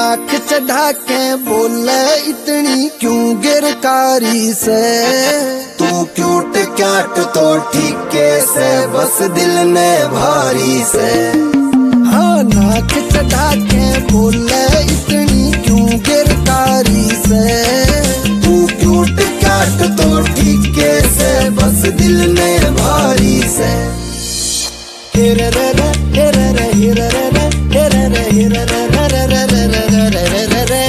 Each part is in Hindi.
नाक चढ़ा के बोले इतनी क्यों गिरकारी से। तू क्यूट क्याट तो ठीके से बस दिल ने भारी से। हाँ नाक चढ़ा के बोले इतनी क्यों गिरकारी से। तू क्यूट क्याट तो ठीके से बस दिल ने भारी से। हिरे रे रे हिरे रे हिरे रे रे हिरे रे हिरे रे रे रे रे रे रे रे रे।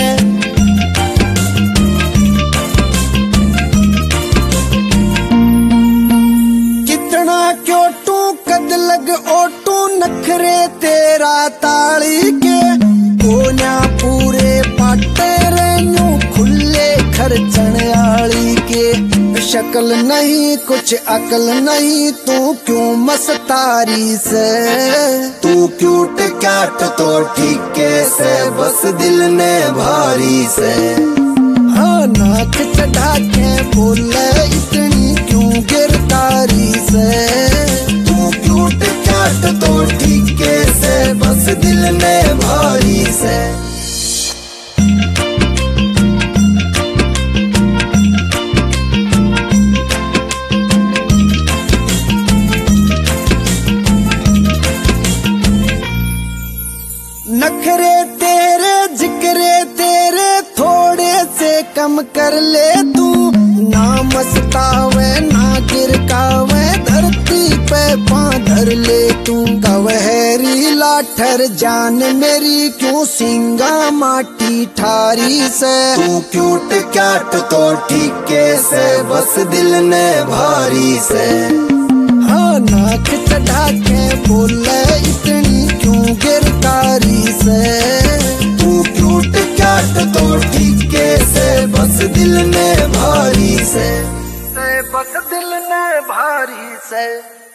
कितना क्योटू कद लग ओटू नखरे तेरा ताली के। कोन्या पूरे पाटे रेनू खुले खर्चन आली के। शक्ल नहीं कुछ अकल नहीं तू क्यों मस्तारी से। तू क्यूट क्याट तो ठीके से बस दिल ने भारी से। हाँ नाक चढ़ा के बोले इतनी क्यों गिरकारी से। तू क्यूट क्याट तो ठीके से बस दिल ने भारी से। नखरे तेरे जिक्रे तेरे थोड़े से कम कर ले तू। ना मस्तावे ना गिरकावे धरती पे पाँव धर ले तू। कवहरी लाठर जान मेरी क्यों सिंगा माटी ठारी से। तू क्यूट क्याट तो ठीके से बस दिल ने भारी से। हाँ नाक चढ़ा के बोले इतनी क्यों गिरकारी से। तू क्यूट क्याट तो ठीके से बस दिल ने भारी से। बस दिल ने भारी से।